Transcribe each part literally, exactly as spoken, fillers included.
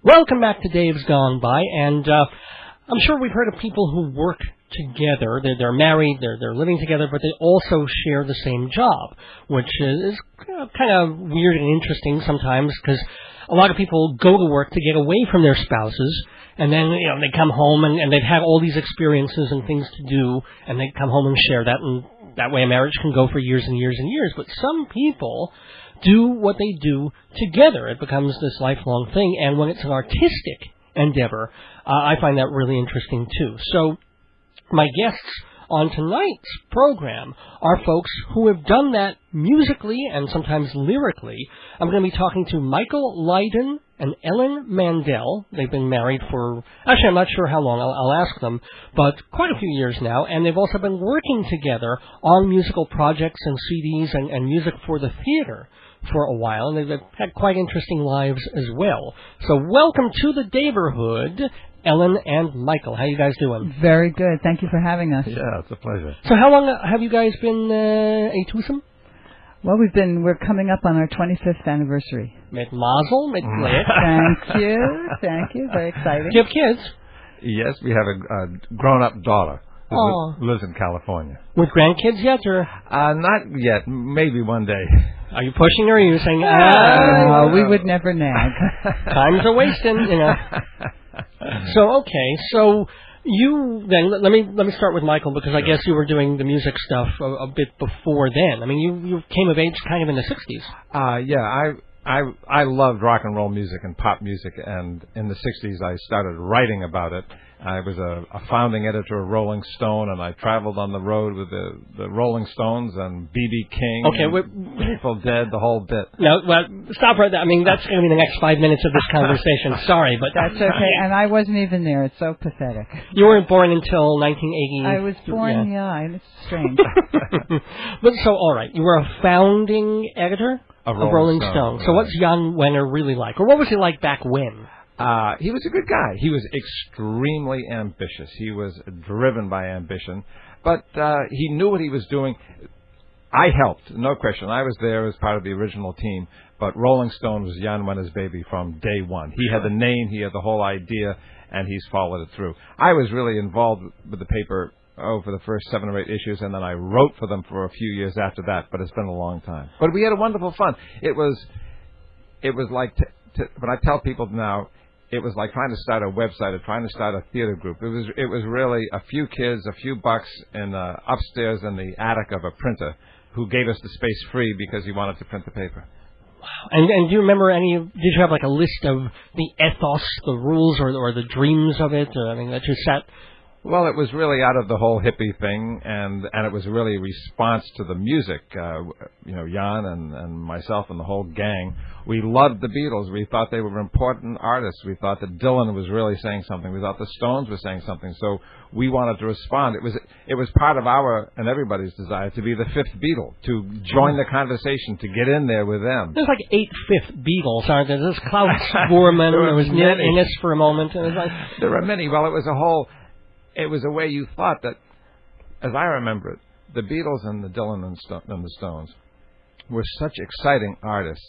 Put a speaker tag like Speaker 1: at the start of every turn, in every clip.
Speaker 1: Welcome back to Dave's Gone By, and uh, I'm sure we've heard of people who work together. They're, they're married, they're, they're living together, but they also share the same job, which is kind of weird and interesting sometimes because a lot of people go to work to get away from their spouses, and then you know they come home and, and they've had all these experiences and things to do, and they come home and share that, and that way a marriage can go for years and years and years. But some people do what they do together. It becomes this lifelong thing, and when it's an artistic endeavor, uh, I find that really interesting too. So my guests on tonight's program are folks who have done that musically and sometimes lyrically. I'm going to be talking to Michael Lydon and Ellen Mandel. They've been married for, actually I'm not sure how long, I'll, I'll ask them, but quite a few years now, and they've also been working together on musical projects and C Ds and, and music for the theater for a while, and they've had quite interesting lives as well. So welcome to the Daverhood, Ellen and Michael. How you guys doing?
Speaker 2: Very good. Thank you for having us.
Speaker 3: Yeah, it's a pleasure.
Speaker 1: So how long have you guys been uh, a twosome?
Speaker 2: Well, we've been, we're coming up on our twenty-fifth anniversary.
Speaker 1: Mit Mazel, mit Glück.
Speaker 2: Thank you. Thank you. Very exciting.
Speaker 1: Do you have kids?
Speaker 3: Yes, we have a, a grown-up daughter who
Speaker 1: Oh.
Speaker 3: li- lives in California.
Speaker 1: With grandkids yet, or
Speaker 3: Uh, not yet. Maybe one day.
Speaker 1: are you pushing her, or are you saying,
Speaker 2: Uh,
Speaker 1: ah,
Speaker 2: we would never nag.
Speaker 1: times are wasting, you know? So, okay, so you then, let me let me start with Michael, because I guess you were doing the music stuff a, a bit before then. I mean, you, you came of age kind of in the sixties.
Speaker 3: Uh, yeah, I I I loved rock and roll music and pop music, and in the sixties I started writing about it. I was a, a founding editor of Rolling Stone, and I traveled on the road with the, the Rolling Stones and B B King,
Speaker 1: Okay,
Speaker 3: and
Speaker 1: we-
Speaker 3: Grateful Dead, the whole bit.
Speaker 1: No, well, stop right there. I mean, that's going to be the next five minutes of this conversation. Sorry, but
Speaker 2: That's okay. And I wasn't even there. It's so pathetic.
Speaker 1: you weren't born until nineteen eighty.
Speaker 2: I was born,
Speaker 1: Yeah.
Speaker 2: yeah, and it's strange.
Speaker 1: But so, all right, you were a founding editor
Speaker 3: Of
Speaker 1: of
Speaker 3: Rolling
Speaker 1: Rolling
Speaker 3: Stone,
Speaker 1: Stone.
Speaker 3: yeah.
Speaker 1: So what's Jan Wenner really like? Or what was he like back when?
Speaker 3: Uh, he was a good guy. He was extremely ambitious. He was driven by ambition, but uh, he knew what he was doing. I helped, no question. I was there as part of the original team, but Rolling Stone was Jan Wenner's baby from day one. He had the name, he had the whole idea, and he's followed it through. I was really involved with the paper oh, for the first seven or eight issues, and then I wrote for them for a few years after that, but it's been a long time. But we had a wonderful fun. It was, it was like, t- t- when I tell people now, it was like trying to start a website or trying to start a theater group. It was it was really a few kids, a few bucks, in uh, upstairs in the attic of a printer who gave us the space free because he wanted to print the paper.
Speaker 1: And, and do you remember any? Did you have like a list of the ethos, the rules, or or the dreams of it? Or, I mean, that you sat.
Speaker 3: Well, it was really out of the whole hippie thing, and and it was really a response to the music. Uh, you know, Jan and, and myself and the whole gang, we loved the Beatles. We thought they were important artists. We thought that Dylan was really saying something. We thought the Stones were saying something. So we wanted to respond. It was it was part of our and everybody's desire to be the fifth Beatle, to join the conversation, to get in there with them.
Speaker 1: There's like eight fifth Beatles, aren't there? There's Klaus Bormann.
Speaker 3: There
Speaker 1: There
Speaker 3: were
Speaker 1: was Neil
Speaker 3: many.
Speaker 1: Innes for a moment. And it was like,
Speaker 3: There are many. Well, it was a whole. It was a way you thought that, as I remember it, the Beatles and the Dylan and, Sto- and the Stones were such exciting artists,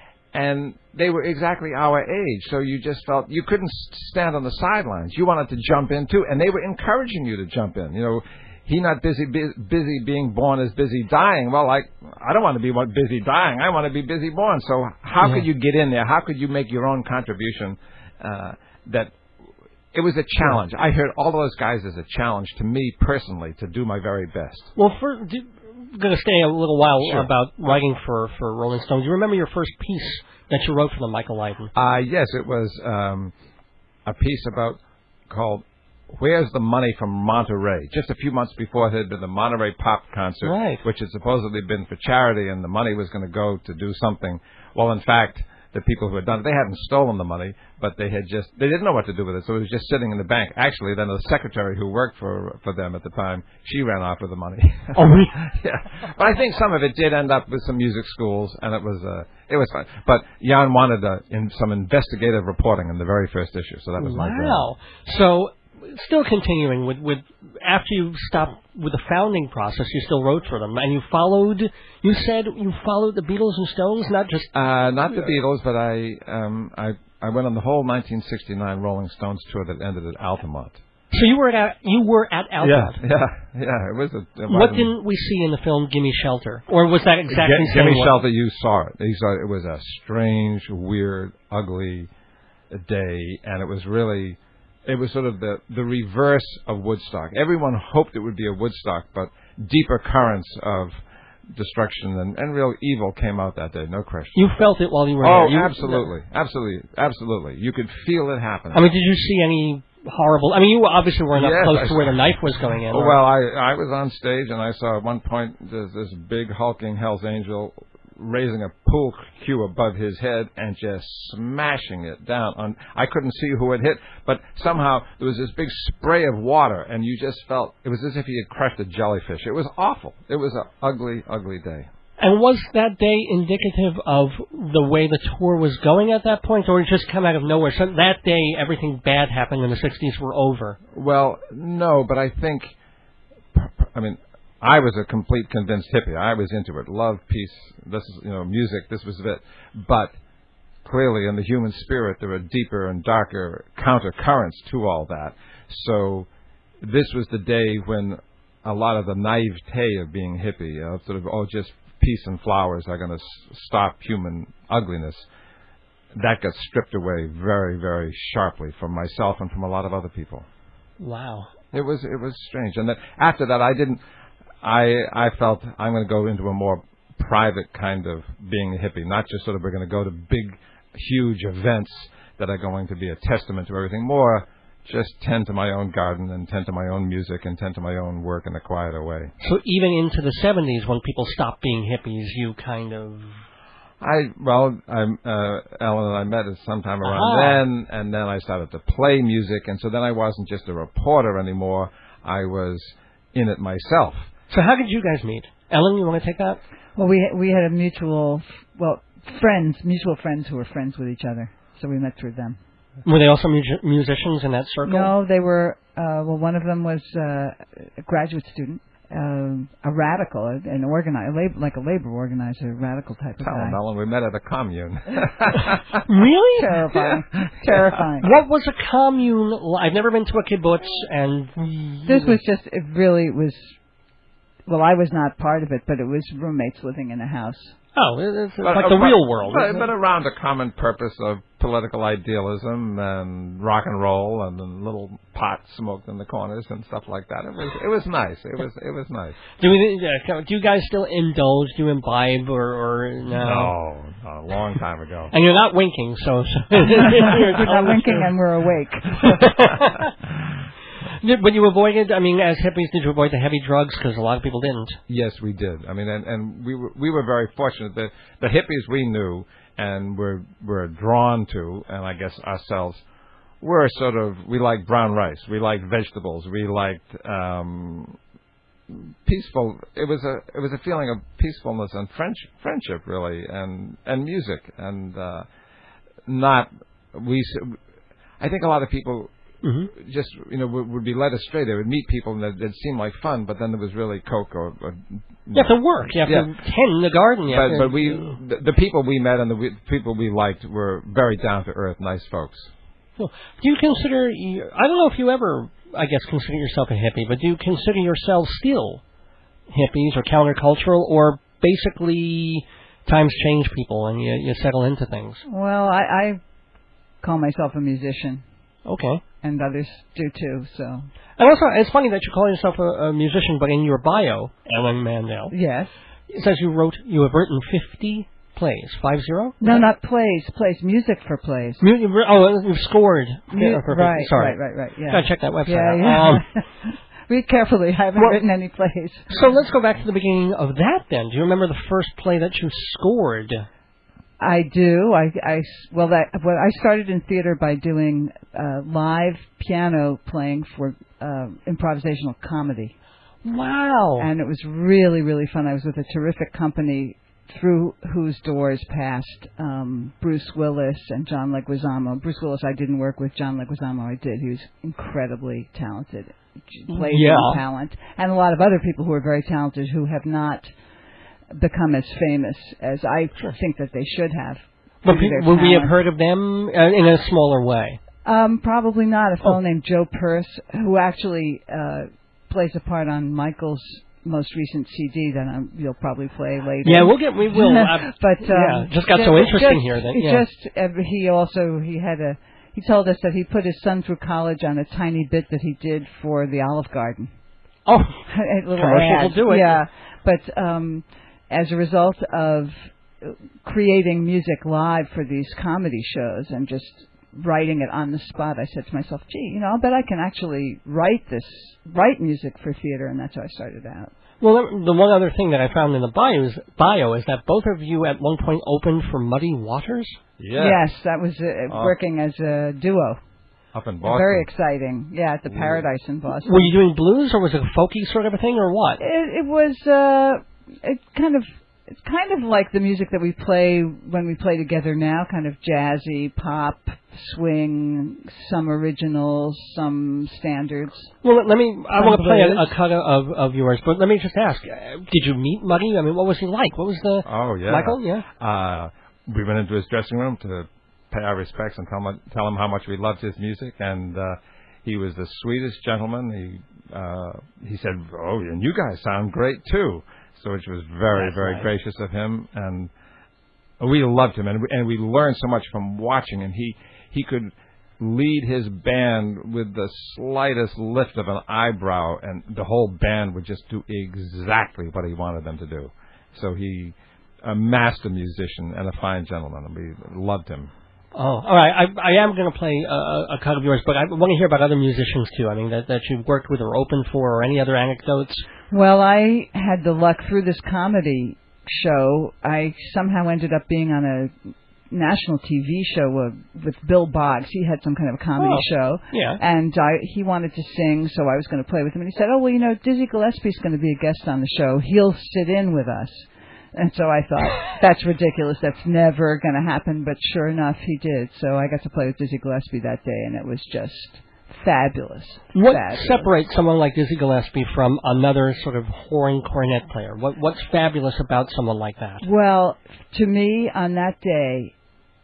Speaker 3: and they were exactly our age. So you just felt you couldn't s- stand on the sidelines. You wanted to jump in too, and they were encouraging you to jump in. You know, he not busy bu- busy being born is busy dying. Well, I I don't want to be one busy dying. I want to be busy born. So how
Speaker 1: Yeah.
Speaker 3: could you get in there? How could you make your own contribution? Uh, that It was a challenge. I heard all those guys as a challenge to me personally to do my very best.
Speaker 1: well, for, do, I'm going to stay a little while
Speaker 3: Sure.
Speaker 1: about writing for, for Rolling Stone. Do you remember your first piece that you wrote for them, Michael Lydon?
Speaker 3: Uh, yes, it was um, a piece about called "Where's the Money from Monterey?" Just a few months before it had been the Monterey Pop concert,
Speaker 1: Right.
Speaker 3: which had supposedly been for charity, and the money was going to go to do something. Well, in fact, the people who had done it, they hadn't stolen the money, but they had just, they didn't know what to do with it, so it was just sitting in the bank. Actually, then the secretary who worked for for them at the time, she ran off with the money.
Speaker 1: Oh, really?
Speaker 3: Yeah. But I think some of it did end up with some music schools, and it was uh, it was fun. But Jan wanted uh, in some investigative reporting in the very first issue, so that was my job.
Speaker 1: Wow. So, still continuing with, with after you stopped with the founding process, you still wrote for them, and you followed. You said you followed the Beatles and Stones, not just.
Speaker 3: Uh, not the Beatles, but I um, I I went on the whole nineteen sixty-nine Rolling Stones tour that ended at Altamont.
Speaker 1: So you were at you were at Altamont.
Speaker 3: Yeah, yeah, yeah. It was. A, it
Speaker 1: what didn't we see in the film Gimme Shelter, or was that exactly
Speaker 3: G-
Speaker 1: the same
Speaker 3: Gimme
Speaker 1: one?
Speaker 3: Shelter? You saw it. You saw it. It was a strange, weird, ugly day, and it was really, it was sort of the the reverse of Woodstock. Everyone hoped it would be a Woodstock, but deeper currents of destruction and, and real evil came out that day. No question.
Speaker 1: You felt it while you were
Speaker 3: oh,
Speaker 1: there. You,
Speaker 3: absolutely, absolutely, absolutely. You could feel it happening.
Speaker 1: I mean, did you see any horrible? I mean, you obviously were not
Speaker 3: yes,
Speaker 1: close
Speaker 3: I
Speaker 1: to where
Speaker 3: saw.
Speaker 1: the knife was going in.
Speaker 3: Oh,
Speaker 1: or...
Speaker 3: well, I I was on stage and I saw at one point there's this big hulking Hell's Angel raising a pool cue above his head and just smashing it down. On I couldn't see who it hit, but somehow there was this big spray of water, and you just felt it was as if he had crushed a jellyfish. It was awful. It was an ugly, ugly day.
Speaker 1: And was that day indicative of the way the tour was going at that point, or it just come out of nowhere? So that day, everything bad happened and the sixties were over?
Speaker 3: Well, no, but I think, I mean, I was a complete convinced hippie. I was into it. Love, peace, this is, you know, music, this was it. But clearly in the human spirit, there are deeper and darker counter-currents to all that. So this was the day when a lot of the naivete of being hippie, of sort of, oh, just peace and flowers are going to s- stop human ugliness, that got stripped away very, very sharply from myself and from a lot of other people.
Speaker 1: Wow.
Speaker 3: It was it was strange. And that after that, I didn't, I I felt I'm going to go into a more private kind of being a hippie, not just sort of we're going to go to big, huge events that are going to be a testament to everything, more just tend to my own garden and tend to my own music and tend to my own work in a quieter way.
Speaker 1: So even into the seventies, when people stopped being hippies, you kind of...
Speaker 3: I well, I, uh, Ellen and I met at sometime around
Speaker 1: Aha.
Speaker 3: then, and then I started to play music, and so then I wasn't just a reporter anymore. I was in it myself.
Speaker 1: So how did you guys meet? Ellen, you want to take that?
Speaker 2: Well, we we had a mutual, well, friends, mutual friends who were friends with each other, so we met through them.
Speaker 1: Were they also mu- musicians in that circle?
Speaker 2: No, they were. Uh, well, one of them was uh, a graduate student, um, a radical, an organizer, lab, like a labor organizer, radical type of
Speaker 3: Tell
Speaker 2: guy.
Speaker 3: them, Ellen, we met at a commune.
Speaker 1: Really?
Speaker 2: Terrifying, terrifying.
Speaker 1: What was a commune? li- I've never been to a kibbutz, and
Speaker 2: This was just, it really was. Well, I was not part of it, but it was roommates living in a house.
Speaker 1: oh, it's, it's
Speaker 3: But-
Speaker 1: like the
Speaker 3: but-
Speaker 1: real world.
Speaker 3: But,
Speaker 1: isn't
Speaker 3: but
Speaker 1: it?
Speaker 3: around a common purpose of political idealism and rock and roll and then little pot smoked in the corners and stuff like that. It was it was nice. It was it was nice.
Speaker 1: Do, we, uh, do you guys still indulge? Do you imbibe, or, or no?
Speaker 3: No, no, a long time ago.
Speaker 1: And you're not winking, so. so
Speaker 2: We're not winking and we're awake.
Speaker 1: Did, but you avoided, I mean, as hippies, did you avoid the heavy drugs? Because a lot of people didn't.
Speaker 3: Yes, we did. I mean, and, and we were we were very fortunate that the hippies we knew and were were drawn to, and I guess ourselves, were sort of, we liked brown rice, we liked vegetables, we liked um, peaceful. It was a it was a feeling of peacefulness and French friendship, really, and and music, and uh, not we. s- I think a lot of people.
Speaker 1: Mm-hmm.
Speaker 3: Just, you know, would, would be led astray. They would meet people and that seemed like fun, but then there was really coke or... or
Speaker 1: You have to work. You have
Speaker 3: Yeah.
Speaker 1: to tend the garden. You have
Speaker 3: but,
Speaker 1: to,
Speaker 3: but we, the, the people we met and the we, people we liked were very down-to-earth, nice folks.
Speaker 1: Cool. Do you consider... you- I don't know if you ever, I guess, consider yourself a hippie, but do you consider yourself still hippies or countercultural, or basically times change people and you, you settle into things?
Speaker 2: Well, I, I call myself a musician,
Speaker 1: Okay.
Speaker 2: and others do too, so.
Speaker 1: And also, it's funny that you call yourself a, a musician, but in your bio, Ellen Mandel,
Speaker 2: Yes.
Speaker 1: it says you wrote, you have written fifty plays. Five zero?
Speaker 2: No, not plays, plays, music for plays.
Speaker 1: Mu- you re- oh, you've scored.
Speaker 2: Mu-
Speaker 1: Yeah, perfect.
Speaker 2: right,
Speaker 1: Sorry.
Speaker 2: right, right, right, yeah.
Speaker 1: Gotta check that website
Speaker 2: Yeah,
Speaker 1: out.
Speaker 2: yeah.
Speaker 1: Um,
Speaker 2: Read carefully. I haven't
Speaker 1: Well-
Speaker 2: written any plays.
Speaker 1: so let's go back to the beginning of that then. Do you remember the first play that you scored?
Speaker 2: I do. I, I, well, that, well, I started in theater by doing uh, live piano playing for uh, improvisational comedy.
Speaker 1: Wow.
Speaker 2: And it was really, really fun. I was with a terrific company through whose doors passed um, Bruce Willis and John Leguizamo. Bruce Willis I didn't work with. John Leguizamo I did. He was incredibly talented, blazing
Speaker 1: Yeah.
Speaker 2: talent. And a lot of other people who are very talented who have not become as famous as I
Speaker 1: Sure.
Speaker 2: think that they should have.
Speaker 1: But
Speaker 2: due to
Speaker 1: pe-
Speaker 2: their
Speaker 1: would we have
Speaker 2: talent.
Speaker 1: heard of them uh, in a smaller way?
Speaker 2: Um, probably not. A fellow
Speaker 1: Oh.
Speaker 2: named Joe Purse, who actually uh, plays a part on Michael's most recent C D that I'm, you'll probably play later.
Speaker 1: Yeah, we'll get. We will. Uh,
Speaker 2: but um,
Speaker 1: yeah, just got so
Speaker 2: ju-
Speaker 1: interesting
Speaker 2: just,
Speaker 1: here that
Speaker 2: it
Speaker 1: yeah.
Speaker 2: just uh, he also he had a he told us that he put his son through college on a tiny bit that he did for the Olive Garden.
Speaker 1: Oh,
Speaker 2: a little
Speaker 1: commercial
Speaker 2: ad.
Speaker 1: will do it.
Speaker 2: Yeah, but um, as a result of creating music live for these comedy shows and just writing it on the spot, I said to myself, gee, you know, I'll bet I can actually write this, write music for theater, and that's how I started out.
Speaker 1: Well, the one other thing that I found in the bio is, bio is that both of you at one point opened for Muddy Waters.
Speaker 3: Yeah.
Speaker 2: Yes, that was uh,
Speaker 3: Oh.
Speaker 2: working as a duo.
Speaker 3: Up in Boston.
Speaker 2: Very exciting. Yeah, at the Paradise in Boston.
Speaker 1: Were you doing blues, or was it a folky sort of a thing, or what?
Speaker 2: It, it was uh, it kind of it's kind of like the music that we play when we play together now, kind of jazzy, pop, swing, some originals, some standards.
Speaker 1: Well, let, let me. I
Speaker 2: Some
Speaker 1: want to play a,
Speaker 2: blues.
Speaker 1: a cut of of yours, but let me just ask: uh, did you meet Muddy? I mean, what was he like? What was the
Speaker 3: Oh, yeah.
Speaker 1: Michael? Yeah.
Speaker 3: Uh, we went into his dressing room to pay our respects and tell him, tell him how much we loved his music, and uh, he was the sweetest gentleman. He uh, he said, "Oh, and you guys sound great too," so which was very
Speaker 1: That's
Speaker 3: very
Speaker 1: nice.
Speaker 3: gracious of him, and we loved him, and we, and we learned so much from watching him. He he could lead his band with the slightest lift of an eyebrow, and the whole band would just do exactly what he wanted them to do. So he a master musician and a fine gentleman, and we loved him.
Speaker 1: Oh, all right. I, I am going to play a, a cut of yours, but I want to hear about other musicians too. I mean, that that you've worked with or opened for, or any other anecdotes.
Speaker 2: Well, I had the luck through this comedy show. I somehow ended up being on a national T V show with, with Bill Boggs. He had some kind of a comedy
Speaker 1: Oh,
Speaker 2: show.
Speaker 1: yeah.
Speaker 2: And I, he wanted to sing, so I was going to play with him. And he said, oh, well, you know, Dizzy Gillespie's going to be a guest on the show. He'll sit in with us. And so I thought, that's ridiculous. That's never going to happen. But sure enough, he did. So I got to play with Dizzy Gillespie that day, and it was just fabulous.
Speaker 1: What
Speaker 2: fabulous.
Speaker 1: separates someone like Dizzy Gillespie from another sort of horn cornet player? What What's fabulous about someone like that?
Speaker 2: Well, to me, on that day,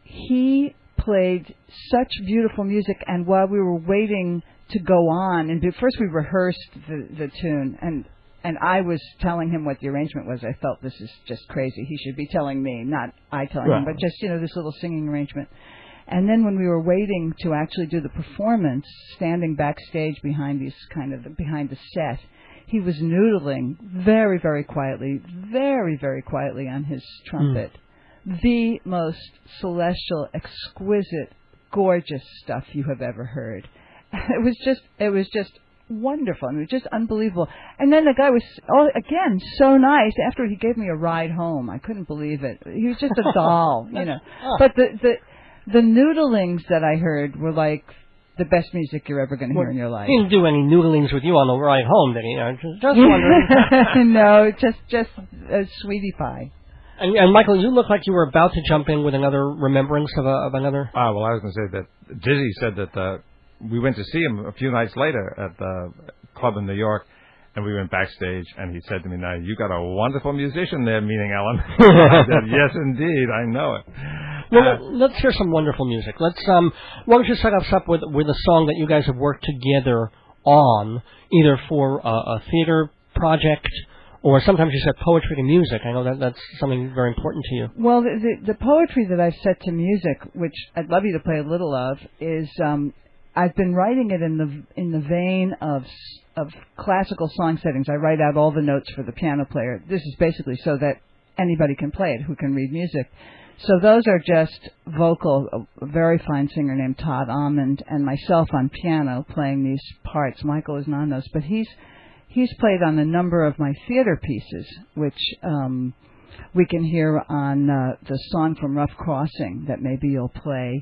Speaker 2: he played such beautiful music, and while we were waiting to go on, and first we rehearsed the, the tune, and and I was telling him what the arrangement was. I felt this is just crazy. He should be telling me, not I telling
Speaker 1: Right.
Speaker 2: him, but just, you know, this little singing arrangement. And then when we were waiting to actually do the performance, standing backstage behind these kind of behind the set, he was noodling very, very quietly, very, very quietly on his trumpet. Mm. The most celestial, exquisite, gorgeous stuff you have ever heard. It was just, it was just wonderful. I mean, it was just unbelievable. And then the guy was, oh, again, so nice. After he gave me a ride home, I couldn't believe it. He was just a doll, you know. But the the the noodlings that I heard were like the best music you're ever going to hear in your life.
Speaker 1: He didn't do any noodlings with you on the ride home, did he? Uh, just, just wondering.
Speaker 2: No, just just a sweetie pie.
Speaker 1: And, and Michael, you look like you were about to jump in with another remembrance of, a, of another.
Speaker 3: Ah, well, I was going to say that Dizzy said that uh, we went to see him a few nights later at the club in New York, and we went backstage, and he said to me, now, you got a wonderful musician there, meaning Ellen. I said, yes, indeed, I know it.
Speaker 1: Well,
Speaker 3: Uh,
Speaker 1: let's hear some wonderful music. Let's, um, why don't you set us up with, with a song that you guys have worked together on, either for a, a theater project, or sometimes you said poetry to music. I know that that's something very important to you.
Speaker 2: Well, the, the, the poetry that I've set to music, which I'd love you to play a little of, is um, I've been writing it in the in the vein of of classical song settings. I write out all the notes for the piano player. This is basically so that anybody can play it who can read music. So those are just vocal, a very fine singer named Todd Almond, and myself on piano playing these parts. Michael is not on those, but he's he's played on a number of my theater pieces, which um, we can hear on uh, the song from Rough Crossing that maybe you'll play.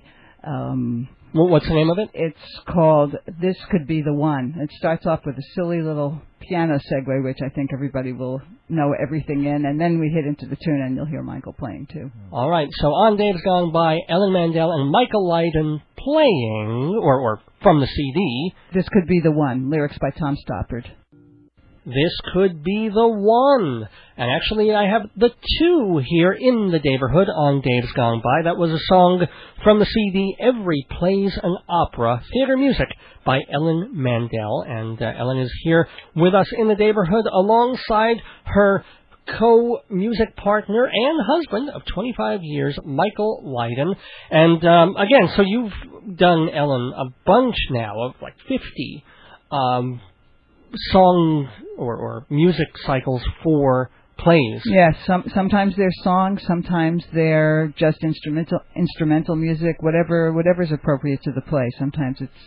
Speaker 2: Um,
Speaker 1: Well, what's the name of it?
Speaker 2: it's called This Could Be the One. It starts off with a silly little piano segue, which I think everybody will know everything in, and then we hit into the tune, and you'll hear Michael playing, too.
Speaker 1: All right, so on Dave's Gone By, Ellen Mandel and Michael Lydon playing, or, or from the C D.
Speaker 2: This Could Be the One, lyrics by Tom Stoppard.
Speaker 1: This Could Be the One. And actually, I have the two here in the neighborhood on Dave's Gone By. That was a song from the C D Every Plays an Opera, Theater Music by Ellen Mandel. And uh, Ellen is here with us in the neighborhood alongside her co-music partner and husband of twenty-five years, Michael Lydon. And um, again, so you've done, Ellen, a bunch now of like fifty um, song or, or music cycles for plays.
Speaker 2: Yes, some, sometimes they're songs, sometimes they're just instrumental instrumental music, whatever whatever's appropriate to the play. Sometimes it's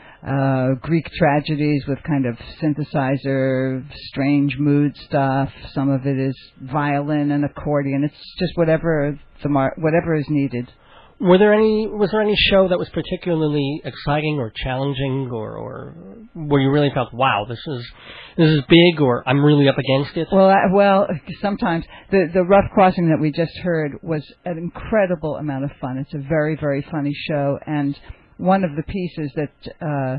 Speaker 2: uh, Greek tragedies with kind of synthesizer, strange mood stuff. Some of it is violin and accordion. It's just whatever the mar- whatever is needed.
Speaker 1: Were there any? Was there any show that was particularly exciting or challenging, or, or where you really felt, wow, this is this is big, or I'm really up against it?
Speaker 2: Well, I, well, sometimes the the Rough Crossing that we just heard was an incredible amount of fun. It's a very very funny show, and one of the pieces that uh,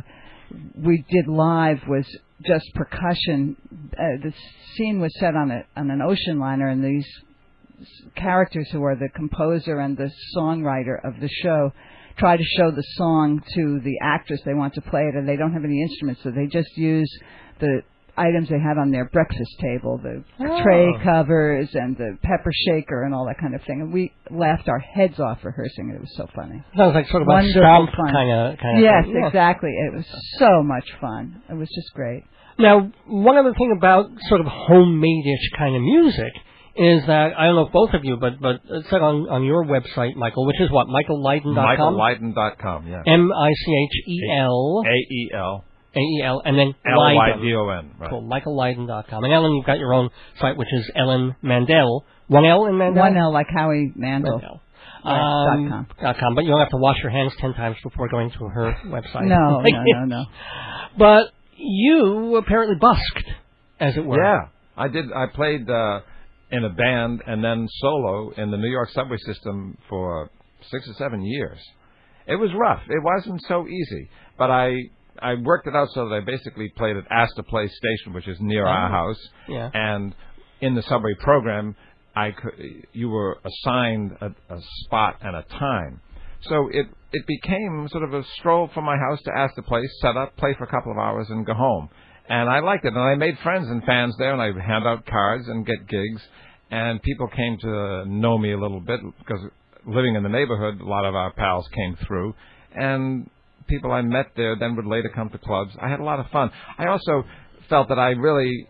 Speaker 2: we did live was just percussion. Uh, the scene was set on a on an ocean liner, and these characters who are the composer and the songwriter of the show try to show the song to the actress they want to play it, and they don't have any instruments, so they just use the items they had on their breakfast table, the
Speaker 1: oh.
Speaker 2: tray covers and the pepper shaker and all that kind of thing. And we laughed our heads off rehearsing it. It was so funny.
Speaker 1: Sounds like sort of
Speaker 2: Wonderful
Speaker 1: a stomp
Speaker 2: fun.
Speaker 1: kind of kind of
Speaker 2: Yes,
Speaker 1: thing. Yeah.
Speaker 2: exactly. It was so much fun. It was just great.
Speaker 1: Now, one other thing about sort of homemade-ish kind of music is that, I don't know if both of you, but but it said on, on your website, Michael, which is what, michael lydon dot com?
Speaker 3: michael lydon dot com, yes.
Speaker 1: M I C H E L.
Speaker 3: A E L.
Speaker 1: A E L, and then
Speaker 3: L Y
Speaker 1: Lydon.
Speaker 3: D O N. Right.
Speaker 1: Cool, michael lydon dot com. And Ellen, you've got your own site, which is Ellen Mandel. One L in Mandel?
Speaker 2: One L, like Howie Mandel.
Speaker 1: Mandel.
Speaker 2: Right,
Speaker 1: Um,
Speaker 2: dot com.
Speaker 1: dot com. But you don't have to wash your hands ten times before going to her website.
Speaker 2: No, no, no, no.
Speaker 1: But you apparently busked, as it were.
Speaker 3: Yeah, I did. I played uh, in a band and then solo in the New York subway system for six or seven years. It was rough. It wasn't so easy, but I I worked it out so that I basically played at Astor Place Station, which is near
Speaker 1: Oh.
Speaker 3: our house,
Speaker 1: Yeah.
Speaker 3: and in the subway program, I could, you were assigned a, a spot and a time. So it it became sort of a stroll from my house to Astor Place, set up, play for a couple of hours, and go home. And I liked it, and I made friends and fans there, and I would hand out cards and get gigs, and people came to know me a little bit, because living in the neighborhood, a lot of our pals came through, and people I met there then would later come to clubs. I had a lot of fun. I also felt that I really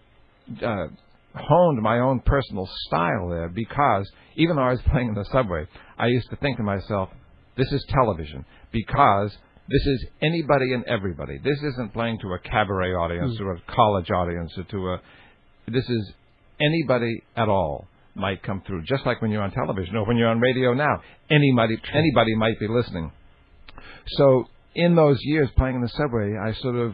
Speaker 3: uh, honed my own personal style there, because even though I was playing in the subway, I used to think to myself, this is television, because this is anybody and everybody. This isn't playing to a cabaret audience
Speaker 1: Mm.
Speaker 3: or a college audience or to a... This is anybody at all might come through, just like when you're on television or when you're on radio now. Anybody, anybody might be listening. So in those years playing in the subway, I sort of,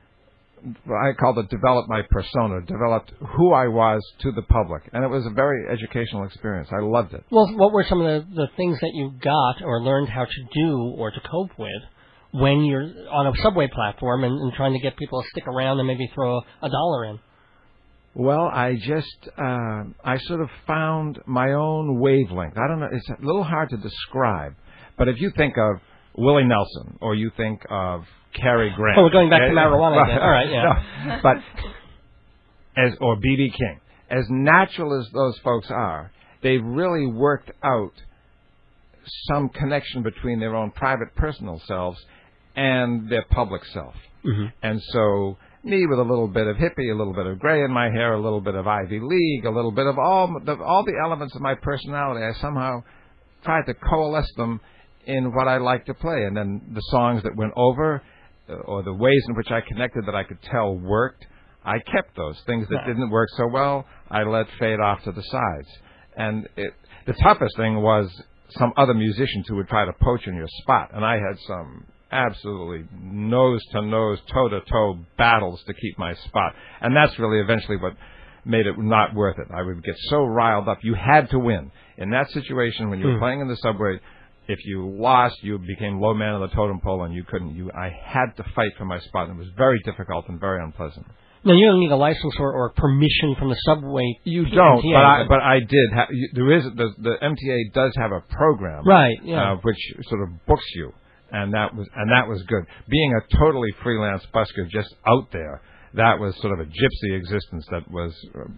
Speaker 3: I called it developed my persona, developed who I was to the public. And it was a very educational experience. I loved it.
Speaker 1: Well, what were some of the, the things that you got or learned how to do or to cope with when you're on a subway platform and, and trying to get people to stick around and maybe throw a, a dollar in?
Speaker 3: Well, I just, uh, I sort of found my own wavelength. I don't know, it's a little hard to describe. But if you think of Willie Nelson, or you think of Cary Grant.
Speaker 1: Oh, we're going back to
Speaker 3: yeah,
Speaker 1: marijuana
Speaker 3: right,
Speaker 1: again. All right, yeah.
Speaker 3: No, but, as, or B B King. As natural as those folks are, they've really worked out some connection between their own private personal selves and their public self.
Speaker 1: Mm-hmm.
Speaker 3: And so, me with a little bit of hippie, a little bit of gray in my hair, a little bit of Ivy League, a little bit of all the, all the elements of my personality, I somehow tried to coalesce them in what I like to play. And then the songs that went over, uh, or the ways in which I connected that I could tell worked, I kept those. Things that didn't work so well, I let fade off to the sides. And it, the toughest thing was some other musicians who would try to poach in your spot. And I had some absolutely nose-to-nose, toe-to-toe battles to keep my spot. And that's really eventually what made it not worth it. I would get so riled up. You had to win. In that situation, when you were
Speaker 1: Mm.
Speaker 3: playing in the subway, if you lost, you became low man on the totem pole, and you couldn't. You, I had to fight for my spot, and it was very difficult and very unpleasant.
Speaker 1: No, you don't need a license or, or permission from the subway.
Speaker 3: You don't,
Speaker 1: M T A,
Speaker 3: but I but I did. Ha- you, there is the the M T A does have a program,
Speaker 1: right? Yeah.
Speaker 3: Uh, which sort of books you, and that was and that was good. Being a totally freelance busker, just out there, that was sort of a gypsy existence. That was. Uh,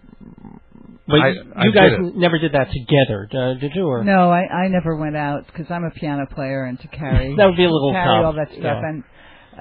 Speaker 1: but
Speaker 3: I,
Speaker 1: you
Speaker 3: I
Speaker 1: guys
Speaker 3: did
Speaker 1: never did that together, uh, did you? Or?
Speaker 2: No, I, I never went out because I'm a piano player, and to carry
Speaker 1: that would be a little
Speaker 2: carry
Speaker 1: tough.
Speaker 2: all that stuff.
Speaker 1: Yeah.
Speaker 2: And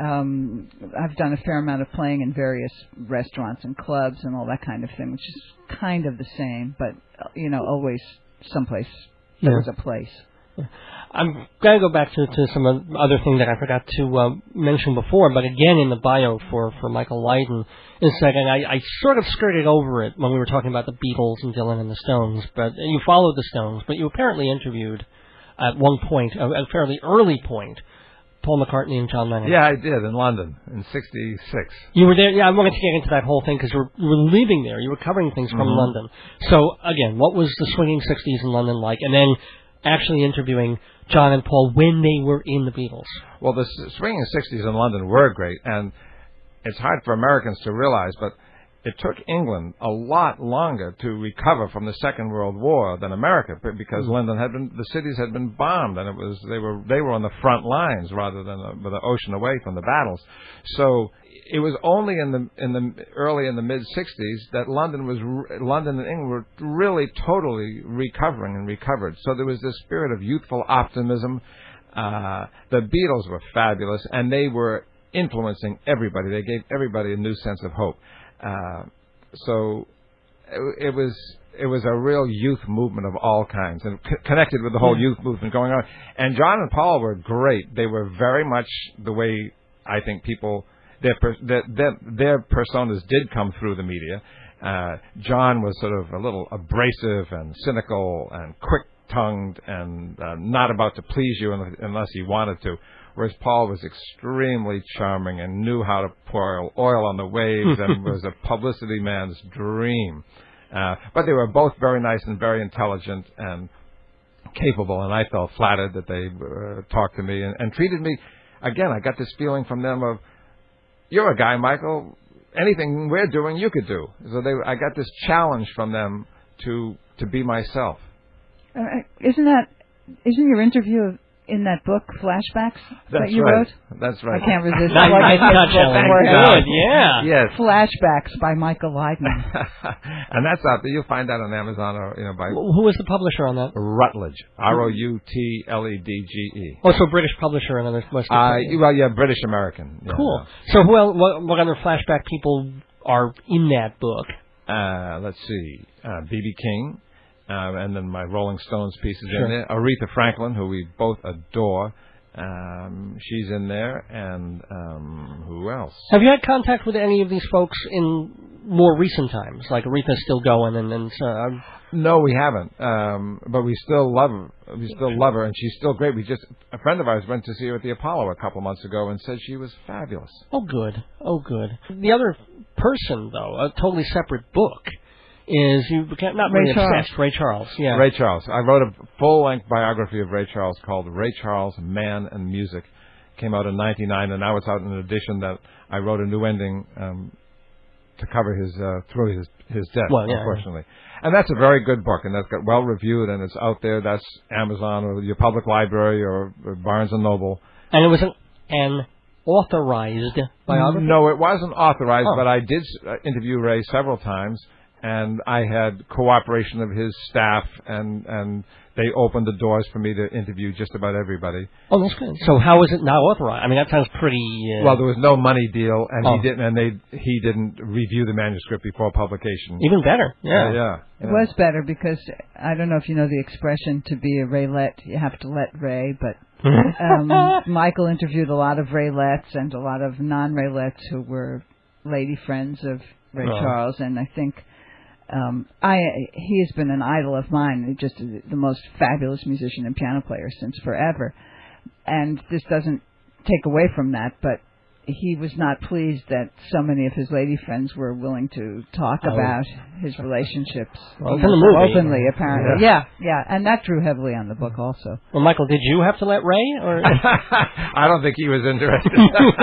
Speaker 2: um, I've done a fair amount of playing in various restaurants and clubs and all that kind of thing, which is kind of the same, but you know, always someplace there
Speaker 1: Yeah.
Speaker 2: was a place.
Speaker 1: Yeah. I'm going to go back to, to some other thing that I forgot to uh, mention before, but again in the bio for, for Michael Lydon in a second, I, I sort of skirted over it when we were talking about the Beatles and Dylan and the Stones, but you followed the Stones, but you apparently interviewed at one point, a, a fairly early point, Paul McCartney and John Lennon.
Speaker 3: Yeah, I did in London in sixty-six.
Speaker 1: You were there. Yeah, I wanted to get into that whole thing because you were, you were living there. You were covering things from
Speaker 3: Mm-hmm.
Speaker 1: London. So again, what was the swinging sixties in London like? And then actually interviewing John and Paul when they were in the Beatles.
Speaker 3: Well, the s- swinging sixties in London were great, and it's hard for Americans to realize, but it took England a lot longer to recover from the Second World War than America, b- because
Speaker 1: Mm.
Speaker 3: London had been, the cities had been bombed, and it was they were they were on the front lines rather than uh, with the ocean away from the battles. So it was only in the in the early in the mid sixties that London was r- London and England were really totally recovering and recovered. So there was this spirit of youthful optimism. Uh, the Beatles were fabulous, and they were influencing everybody. They gave everybody a new sense of hope. Uh, so it, it was it was a real youth movement of all kinds, and c- connected with the whole
Speaker 1: Yeah.
Speaker 3: youth movement going on. And John and Paul were great. They were very much the way I think people their per, their, their, their personas did come through the media. Uh, John was sort of a little abrasive and cynical and quick-tongued and uh, not about to please you unless he wanted to. Whereas Paul was extremely charming and knew how to pour oil on the waves and was a publicity man's dream. Uh, but they were both very nice and very intelligent and capable, and I felt flattered that they uh, talked to me and, and treated me. Again, I got this feeling from them of, you're a guy, Michael, anything we're doing, you could do. So they, I got this challenge from them to to be myself.
Speaker 2: Uh, isn't that isn't your interview in that book, Flashbacks,
Speaker 3: That's
Speaker 2: that you
Speaker 3: right.
Speaker 2: wrote?
Speaker 3: That's right.
Speaker 2: I can't resist.
Speaker 1: Nice,
Speaker 2: plugging
Speaker 1: nice
Speaker 2: his
Speaker 1: touch,
Speaker 2: book
Speaker 1: Ellen.
Speaker 2: for him.
Speaker 1: Good, yeah.
Speaker 3: Yes.
Speaker 2: Flashbacks by Michael Lydon.
Speaker 3: And that's out there. You'll find that on Amazon or, you know, by
Speaker 1: Who was the publisher on that?
Speaker 3: Rutledge. R O U T L E D G E.
Speaker 1: Also, British publisher, and then there's must
Speaker 3: Uh, well, yeah, British American. Yeah,
Speaker 1: Cool. So, who else, what, what other flashback people are in that book?
Speaker 3: Uh, let's see. Uh, B B King. Uh, and then my Rolling Stones pieces
Speaker 1: Sure.
Speaker 3: in there. Aretha Franklin, who we both adore. Um, she's in there. And um, who else?
Speaker 1: Have you had contact with any of these folks in more recent times? Like Aretha's still going, and and uh,
Speaker 3: No, we haven't. Um, but we still love her. We still love her, and she's still great. We just a friend of ours went to see her at the Apollo a couple months ago and said she was fabulous.
Speaker 1: oh, good, oh, good. The other person, though, a totally separate book, is you became not
Speaker 2: Ray
Speaker 1: really
Speaker 2: Charles.
Speaker 1: obsessed. Ray Charles, yeah.
Speaker 3: Ray Charles. I wrote a full-length biography of Ray Charles called Ray Charles, Man and Music. Came out in ninety-nine, and now it's out in an edition that I wrote a new ending um, to cover his uh, through his his death,
Speaker 1: Well, yeah,
Speaker 3: unfortunately. And that's a very good book, and that's got well reviewed, and it's out there. That's Amazon or your public library or, or Barnes and Noble.
Speaker 1: And it was an, an authorized biography.
Speaker 3: No, it wasn't authorized,
Speaker 1: Oh.
Speaker 3: but I did uh, interview Ray several times, and I had cooperation of his staff, and and they opened the doors for me to interview just about everybody.
Speaker 1: Oh, that's good. So how is it not authorized? I mean, that sounds pretty. Uh,
Speaker 3: Well, there was no money deal, and
Speaker 1: Oh.
Speaker 3: he didn't, and they he didn't review the manuscript before publication.
Speaker 1: even better. Yeah.
Speaker 3: Uh, yeah.
Speaker 2: It
Speaker 3: yeah.
Speaker 2: was better because I don't know if you know the expression to be a Raylet, you have to let Ray, but um, Michael interviewed a lot of Raylets and a lot of non-Raylets who were lady friends of Ray
Speaker 1: Oh.
Speaker 2: Charles, and I think um, I he has been an idol of mine, just the most fabulous musician and piano player since forever. And this doesn't take away from that, but he was not pleased that so many of his lady friends were willing to talk
Speaker 1: Oh.
Speaker 2: about his relationships
Speaker 1: Well,
Speaker 2: you
Speaker 1: it's in
Speaker 2: know,
Speaker 1: the movie.
Speaker 2: openly, apparently. Yeah. yeah, and that drew heavily on the book also.
Speaker 1: Well, Michael, did you have to let Ray? Or
Speaker 3: I don't think he was interested.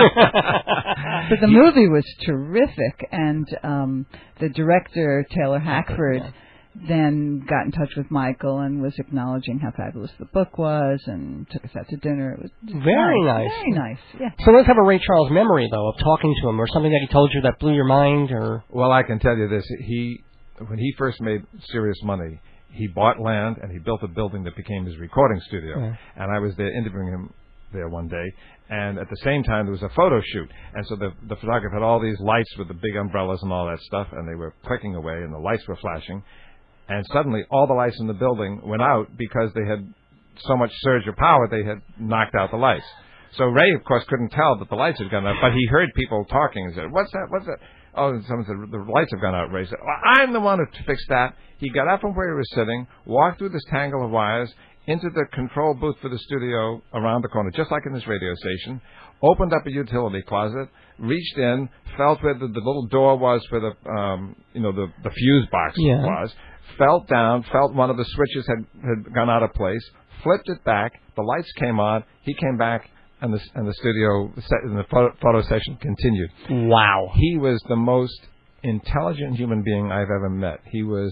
Speaker 2: But the movie was terrific, and um, the director, Taylor Hackford,
Speaker 1: Yeah.
Speaker 2: then got in touch with Michael and was acknowledging how fabulous the book was and took us out to dinner. It was
Speaker 1: Very nice.
Speaker 2: Very nice, yeah.
Speaker 1: So let's have a Ray Charles memory, though, of talking to him, or something that he told you that blew your mind, or...
Speaker 3: Well, I can tell you this. He, when he first made serious money, he bought land and he built a building that became his recording studio.
Speaker 1: Yeah.
Speaker 3: And I was there interviewing him there one day. And at the same time, there was a photo shoot. And so the, the photographer had all these lights with the big umbrellas and all that stuff, and they were clicking away, and the lights were flashing. And suddenly, all the lights in the building went out because they had so much surge of power, they had knocked out the lights. So Ray, of course, couldn't tell that the lights had gone out, but he heard people talking and said, "What's that? What's that?" Oh, and someone said, "The lights have gone out." Ray said, "Well, I'm the one who fixed that." He got up from where he was sitting, walked through this tangle of wires, into the control booth for the studio around the corner, just like in this radio station, opened up a utility closet, reached in, felt where the, the little door was where the, um, you know, the, the fuse box
Speaker 1: Yeah.
Speaker 3: was, felt down, felt one of the switches had, had gone out of place, flipped it back, the lights came on, he came back, and the, and the studio, and the photo, photo session continued.
Speaker 1: Wow.
Speaker 3: He was the most intelligent human being I've ever met. He was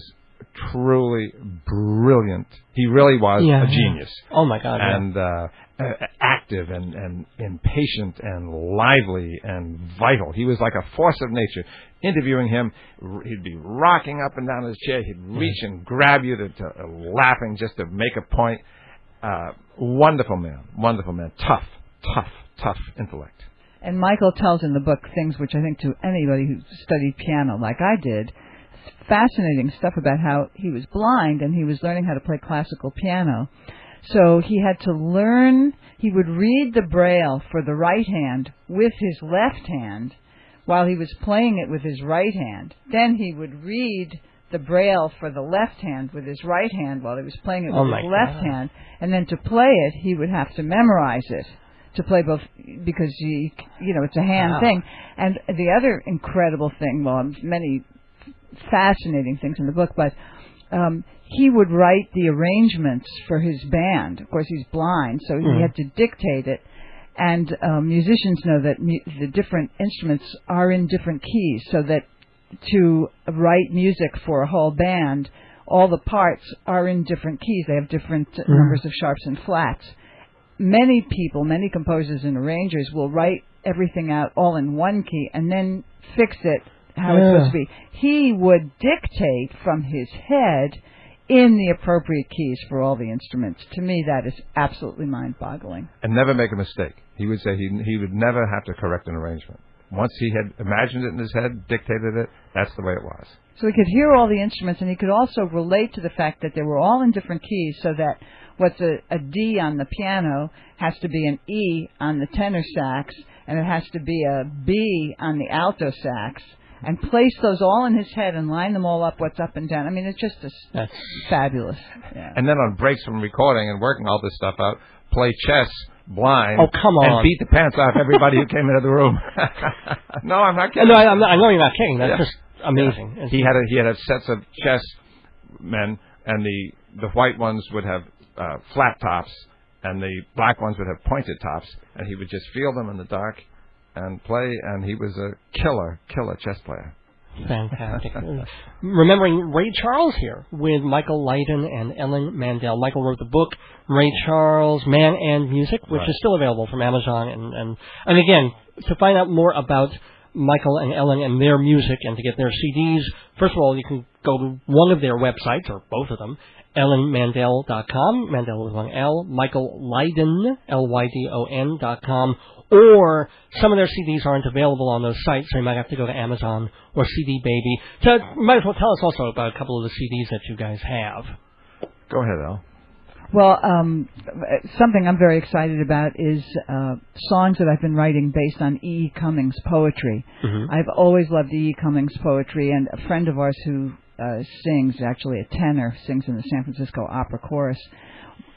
Speaker 3: truly brilliant. He really was
Speaker 1: Yeah.
Speaker 3: a genius.
Speaker 1: Oh, my God. yeah.
Speaker 3: And uh, uh, active and, and impatient and lively and vital. He was like a force of nature. Interviewing him, r- he'd be rocking up and down his chair. He'd reach and grab you to, to uh, laughing just to make a point. Uh, wonderful man. Wonderful man. Tough, tough, tough intellect.
Speaker 2: And Michael tells in the book things which I think to anybody who studied piano like I did, fascinating stuff about how he was blind and he was learning how to play classical piano. So he had to learn, he would read the Braille for the right hand with his left hand while he was playing it with his right hand. Then he would read the Braille for the left hand with his right hand while he was playing it with
Speaker 1: Oh,
Speaker 2: his
Speaker 1: my
Speaker 2: left
Speaker 1: God.
Speaker 2: hand. And then to play it, he would have to memorize it. To play both, because you, you know, it's a hand
Speaker 1: Wow.
Speaker 2: thing. And the other incredible thing, well, many fascinating things in the book, but um, he would write the arrangements for his band. Of course, he's blind, so
Speaker 1: Mm.
Speaker 2: he had to dictate it. And um, musicians know that mu- the different instruments are in different keys, so that to write music for a whole band, all the parts are in different keys. They have different uh,
Speaker 1: Mm.
Speaker 2: numbers of sharps and flats. Many people, many composers and arrangers will write everything out all in one key and then fix it how
Speaker 1: Yeah.
Speaker 2: it's supposed to be. He would dictate from his head in the appropriate keys for all the instruments. To me, that is absolutely mind-boggling.
Speaker 3: And never make a mistake. He would say he he would never have to correct an arrangement. Once he had imagined it in his head, dictated it, that's the way it was.
Speaker 2: So he could hear all the instruments, and he could also relate to the fact that they were all in different keys, so that what's a, a D on the piano has to be an E on the tenor sax, and it has to be a B on the alto sax, and place those all in his head and line them all up, what's up and down. I mean, it's just a,
Speaker 1: That's
Speaker 2: fabulous. Yeah.
Speaker 3: And then on breaks from recording and working all this stuff out, play chess blind.
Speaker 1: Oh, come on.
Speaker 3: And beat the pants off everybody who came into the room. No, I'm not kidding.
Speaker 1: No, I, I'm not, I know you're not kidding. That's
Speaker 3: Yeah.
Speaker 1: just amazing.
Speaker 3: Yeah. He had a, he had a sets of chess men, and the the white ones would have uh, flat tops, and the black ones would have pointed tops, and he would just feel them in the dark and play, and he was a killer, killer chess player.
Speaker 1: Fantastic. Remembering Ray Charles here with Michael Lydon and Ellen Mandel. Michael wrote the book Ray Charles, Man and Music, which
Speaker 3: Right.
Speaker 1: is still available from Amazon. And, and and again, to find out more about Michael and Ellen and their music and to get their C Ds, first of all, you can go to one of their websites, or both of them, ellen mandel dot com, Mandel with one L, Michael Lydon, L Y D O N dot com, or some of their C Ds aren't available on those sites, so you might have to go to Amazon or C D Baby. So you might as well tell us also about a couple of the C Ds that you guys have.
Speaker 3: Go ahead, Al.
Speaker 2: Well, um, something I'm very excited about is uh, songs that I've been writing based on E. E. Cummings poetry.
Speaker 1: Mm-hmm.
Speaker 2: I've always loved E. E. Cummings poetry, and a friend of ours who uh, sings, actually a tenor, sings in the San Francisco Opera Chorus,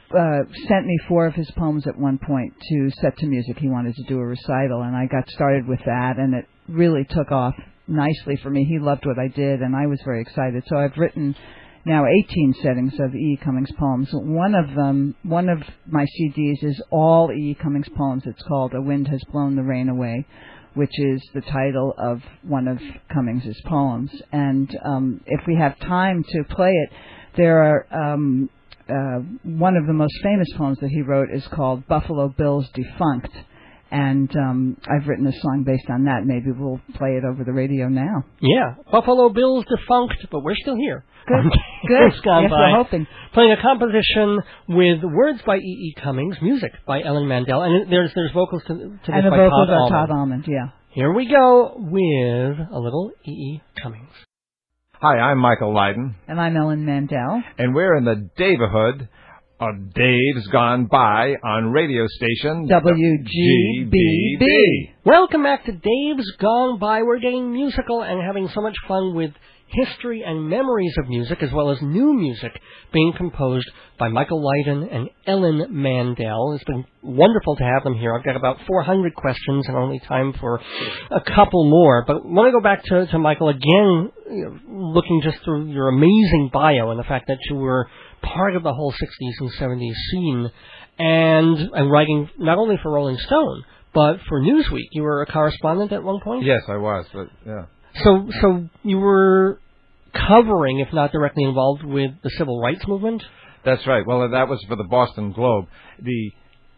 Speaker 2: uh, sent me four of his poems at one point to set to music. He wanted to do a recital, and I got started with that, and it really took off nicely for me. He loved what I did, and I was very excited. So I've written now eighteen settings of E. E. Cummings poems. One of them, one of my C Ds is all E. E. Cummings poems. It's called A Wind Has Blown the Rain Away, which is the title of one of Cummings's poems. And um, if we have time to play it, there are um, uh, one of the most famous poems that he wrote is called Buffalo Bill's Defunct. And um, I've written a song based on that. Maybe we'll play it over the radio now.
Speaker 1: Yeah, Buffalo Bill's defunct, but we're still here.
Speaker 2: Good, good.
Speaker 1: It's gone
Speaker 2: yes,
Speaker 1: by.
Speaker 2: we're hoping.
Speaker 1: Playing a composition with words by E. E. Cummings, music by Ellen Mandel, and there's there's vocals to, to this
Speaker 2: and the
Speaker 1: by
Speaker 2: vocals
Speaker 1: Todd
Speaker 2: are
Speaker 1: Almond.
Speaker 2: Todd Almond, yeah.
Speaker 1: Here we go with a little E. E. Cummings.
Speaker 3: Hi, I'm Michael Lydon.
Speaker 2: And I'm Ellen Mandel.
Speaker 3: And we're in the Davehood of Dave's Gone By on radio station
Speaker 2: W G B B.
Speaker 1: Welcome back to Dave's Gone By. We're getting musical and having so much fun with history and memories of music, as well as new music being composed by Michael Lydon and Ellen Mandel. It's been wonderful to have them here. I've got about four hundred questions and only time for a couple more. But I want to go back to, to Michael again, you know, looking just through your amazing bio and the fact that you were part of the whole sixties and seventies scene, and, and writing not only for Rolling Stone, but for Newsweek. You were a correspondent at one point?
Speaker 3: Yes, I was, but yeah.
Speaker 1: So, so you were covering, if not directly involved, with the civil rights movement?
Speaker 3: That's right. Well, that was for the Boston Globe. The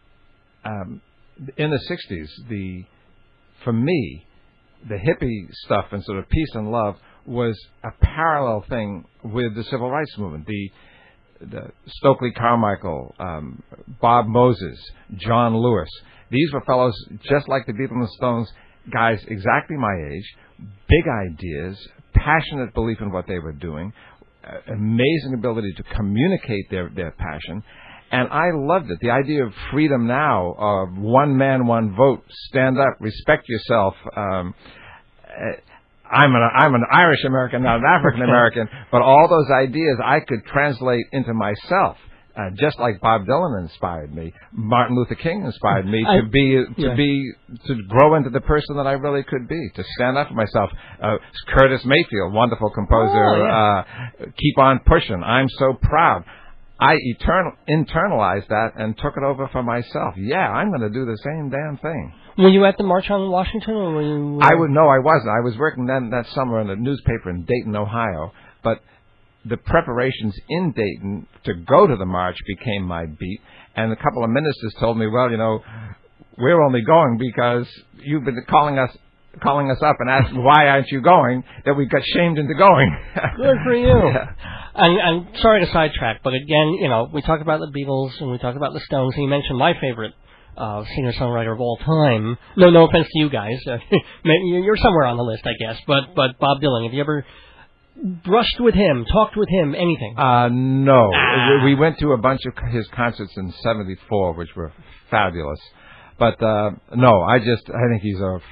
Speaker 3: um, in the sixties, the for me, the hippie stuff and sort of peace and love was a parallel thing with the civil rights movement. The the Stokely Carmichael, um, Bob Moses, John Lewis. These were fellows just like the Beatles and the Stones, guys exactly my age, big ideas, passionate belief in what they were doing, uh, amazing ability to communicate their, their passion. And I loved it. The idea of freedom now, of uh, one man, one vote, stand up, respect yourself. Um, uh, I'm an I'm an Irish American, not an African American, but all those ideas I could translate into myself. Uh, just like Bob Dylan inspired me, Martin Luther King inspired me
Speaker 1: I,
Speaker 3: to be to
Speaker 1: yeah.
Speaker 3: be to grow into the person that I really could be, to stand up for myself. Uh, Curtis Mayfield, wonderful composer.
Speaker 1: Oh, yeah.
Speaker 3: uh, Keep on pushing. I'm so proud. I eternal, internalized that and took it over for myself. Yeah, I'm going to do the same damn thing.
Speaker 1: Were you at the March on Washington, or were you? Uh...
Speaker 3: I would no, I wasn't. I was working then that summer in a newspaper in Dayton, Ohio. But the preparations in Dayton to go to the march became my beat. And a couple of ministers told me, well, you know, we're only going because you've been calling us calling us up and asking why aren't you going, that we got shamed into going.
Speaker 1: Good for you.
Speaker 3: Yeah.
Speaker 1: And I'm sorry to sidetrack, but again, you know, we talked about the Beatles and we talked about the Stones, and you mentioned my favorite uh, singer-songwriter of all time. No, no offense to you guys. Uh, you're somewhere on the list, I guess. But but Bob Dylan, have you ever brushed with him, talked with him, anything?
Speaker 3: Uh, no.
Speaker 1: Ah.
Speaker 3: We went to a bunch of his concerts in seventy-four, which were fabulous. But uh, no, I just I think he's a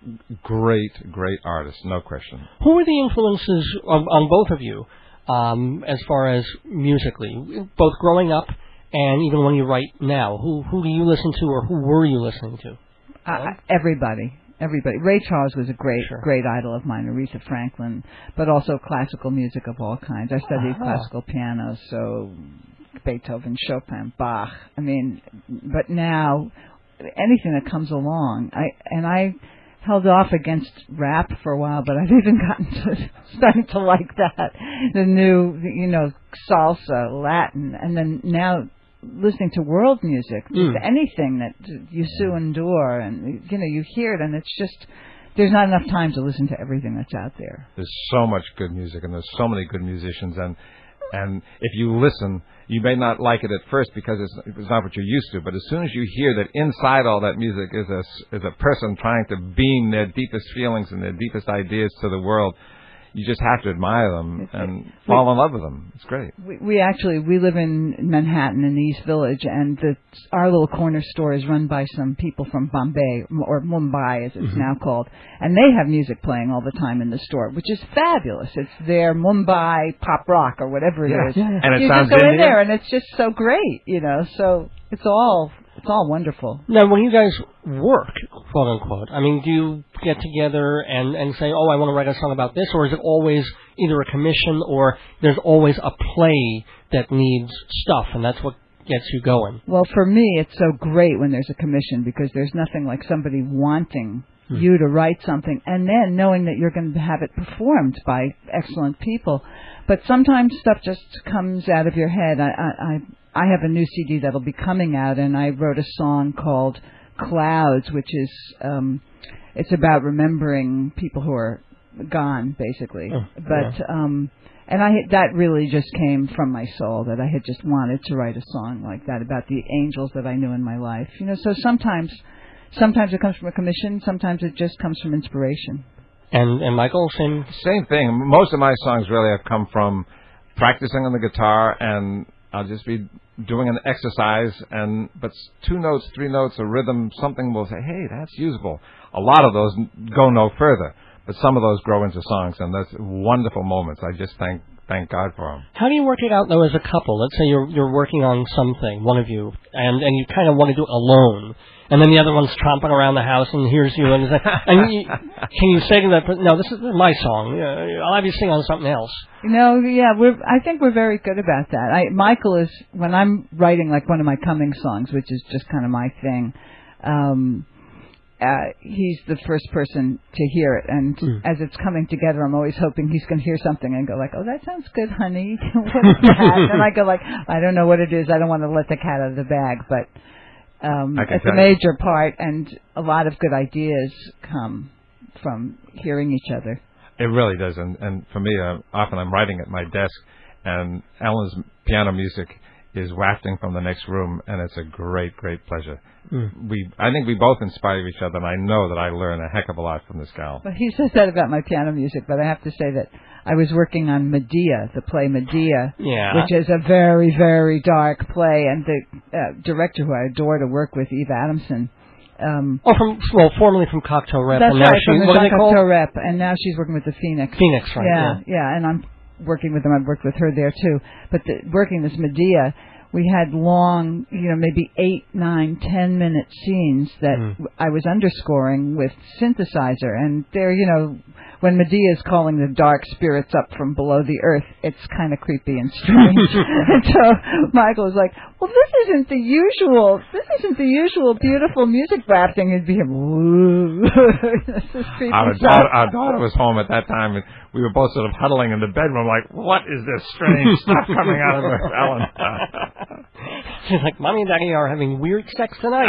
Speaker 3: great, great artist, no question.
Speaker 1: Who were the influences on, on both of you, um, as far as musically, both growing up and even when you write now? Who who do you listen to, or who were you listening to?
Speaker 2: Uh, everybody, everybody. Ray Charles was a great,
Speaker 1: Sure.
Speaker 2: great idol of mine. Aretha Franklin, but also classical music of all kinds. I studied
Speaker 1: Uh-huh.
Speaker 2: classical piano, so Beethoven, Chopin, Bach. I mean, but now anything that comes along, I and I. held off against rap for a while, but I've even gotten to starting to like that. The new, you know, salsa, Latin, and then now listening to world music,
Speaker 1: Mm.
Speaker 2: anything that Youssou N'Dour, and you know, you hear it, and it's just there's not enough time to listen to everything that's out there.
Speaker 3: There's so much good music, and there's so many good musicians, and and if you listen, you may not like it at first because it's, it's not what you're used to, but as soon as you hear that inside all that music is a, is a person trying to beam their deepest feelings and their deepest ideas to the world, you just have to admire them
Speaker 2: It's,
Speaker 3: and
Speaker 2: we,
Speaker 3: fall in love with them. It's great.
Speaker 2: We, we actually we live in Manhattan in the East Village, and the, our little corner store is run by some people from Bombay or Mumbai, as it's
Speaker 1: mm-hmm.
Speaker 2: now called, and they have music playing all the time in the store, which is fabulous. It's their Mumbai pop rock or whatever it
Speaker 3: Yeah.
Speaker 2: is.
Speaker 1: Yeah.
Speaker 3: And it
Speaker 2: you
Speaker 3: sounds
Speaker 2: just go in
Speaker 3: Indian.
Speaker 2: there, and it's just so great, you know. So it's all it's all wonderful.
Speaker 1: Now, when you guys work, quote unquote, I mean, do you get together and, and say, oh, I want to write a song about this, or is it always either a commission or there's always a play that needs stuff, and that's what gets you going?
Speaker 2: Well, for me, it's so great when there's a commission because there's nothing like somebody wanting hmm. you to write something and then knowing that you're going to have it performed by excellent people. But sometimes stuff just comes out of your head. I, I, I have a new C D that'll be coming out, and I wrote a song called Clouds, which is um, it's about remembering people who are gone, basically.
Speaker 1: Oh,
Speaker 2: but
Speaker 1: yeah.
Speaker 2: um, and I that really just came from my soul, that I had just wanted to write a song like that about the angels that I knew in my life. You know, so sometimes sometimes it comes from a commission, sometimes it just comes from inspiration.
Speaker 1: And and Michael, same
Speaker 3: Same thing. Most of my songs really have come from practicing on the guitar, and I'll just be doing an exercise, and but two notes, three notes, a rhythm, something will say, hey, that's usable. A lot of those go no further, but some of those grow into songs, and that's wonderful moments. I just thank thank God for them.
Speaker 1: How do you work it out, though, as a couple? Let's say you're you're working on something, one of you, and, and you kind of want to do it alone, and then the other one's tromping around the house and hears you, and, and you, can you say to that person, no, this is my song, I'll have you sing on something else?
Speaker 2: You know, yeah, we're. I think we're very good about that. I, Michael is, when I'm writing like one of my coming songs, which is just kind of my thing, um, uh, he's the first person to hear it. And mm. as it's coming together, I'm always hoping he's going to hear something and go like, oh, that sounds good, honey. What is that? And I go like, I don't know what it is. I don't want to let the cat out of the bag, but um, it's a major you. part, and a lot of good ideas come from hearing each other.
Speaker 3: It really does, and, and for me, uh, often I'm writing at my desk, and Ellen's piano music is wafting from the next room, and it's a great, great pleasure. Mm. We, I think we both inspire each other, and I know that I learn a heck of a lot from this gal.
Speaker 2: Well, he says that about my piano music, but I have to say that I was working on Medea, the play Medea,
Speaker 1: yeah.
Speaker 2: which is a very, very dark play, and the uh, director who I adore to work with, Eve Adamson, Um,
Speaker 1: oh, from well, formerly from Cocktail Rep.
Speaker 2: That's
Speaker 1: and now
Speaker 2: right,
Speaker 1: she,
Speaker 2: from the
Speaker 1: what are they called?
Speaker 2: Cocktail Rep, and now she's working with the Phoenix.
Speaker 1: Phoenix, right?
Speaker 2: Yeah,
Speaker 1: yeah,
Speaker 2: yeah, and I'm working with them. I've worked with her there too. But the, working this Medea, we had long, you know, maybe eight, nine, ten minute scenes that mm. I was underscoring with synthesizer, and they're, you know, when Medea is calling the dark spirits up from below the earth, it's kind of creepy and strange. And so Michael was like, well, this isn't the usual, this isn't the usual beautiful music wafting. It'd be, woo. This is creepy
Speaker 3: our,
Speaker 2: stuff.
Speaker 3: daughter, our daughter was home at that time, and we were both sort of huddling in the bedroom like, what is this strange stuff coming out of her, Ellen?
Speaker 1: She's like, Mommy and Daddy are having weird sex tonight.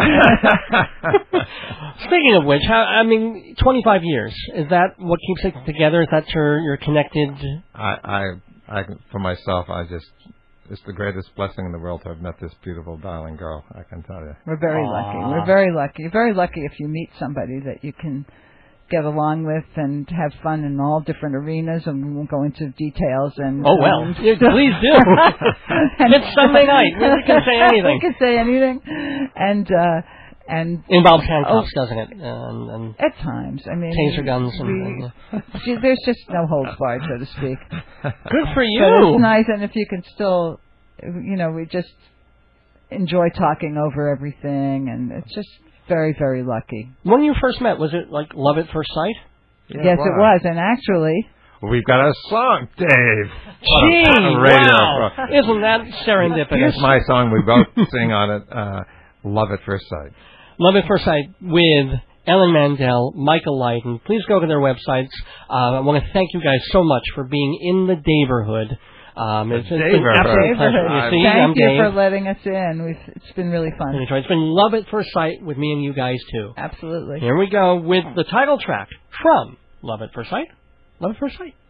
Speaker 1: Speaking of which, how, I mean, twenty-five years, is that what keeps it together? Is that you're, you're connected?
Speaker 3: I, I, I, for myself, I just, it's the greatest blessing in the world to have met this beautiful, darling girl, I can tell you.
Speaker 2: We're very
Speaker 1: Aww.
Speaker 2: lucky. We're very lucky. You're very lucky if you meet somebody that you can get along with and have fun in all different arenas, and we won't go into details. And
Speaker 1: oh well,
Speaker 2: um,
Speaker 1: yeah, please do. It's Sunday night. We can say anything.
Speaker 2: We can say anything, and uh, and
Speaker 1: involves handcuffs, oh, doesn't it? And, and
Speaker 2: at times, I mean,
Speaker 1: taser guns. And,
Speaker 2: we,
Speaker 1: and
Speaker 2: uh, there's just no holds barred, so to speak.
Speaker 1: Good for you.
Speaker 2: But it's nice, and if you can still, you know, we just enjoy talking over everything, and it's just. Very, very lucky.
Speaker 1: When you first met, was it like love at first sight?
Speaker 2: Yeah, yes, it was. And actually...
Speaker 3: We've got a song, Dave.
Speaker 1: Gee, wow. Isn't that serendipitous?
Speaker 3: Here's my song. We both sing on it. Uh, Love at First Sight.
Speaker 1: Love at First Sight with Ellen Mandel, Michael Lydon. Please go to their websites. Uh, I want to thank you guys so much for being in the Daverhood. Um, it's, it's been an absolute pleasure. You see,
Speaker 2: Thank
Speaker 1: I'm
Speaker 2: you
Speaker 1: Dave.
Speaker 2: for letting us in. We've, it's been really fun.
Speaker 1: It's been love at first sight with me and you guys, too.
Speaker 2: Absolutely.
Speaker 1: Here we go with the title track from Love at First Sight. Love at First Sight.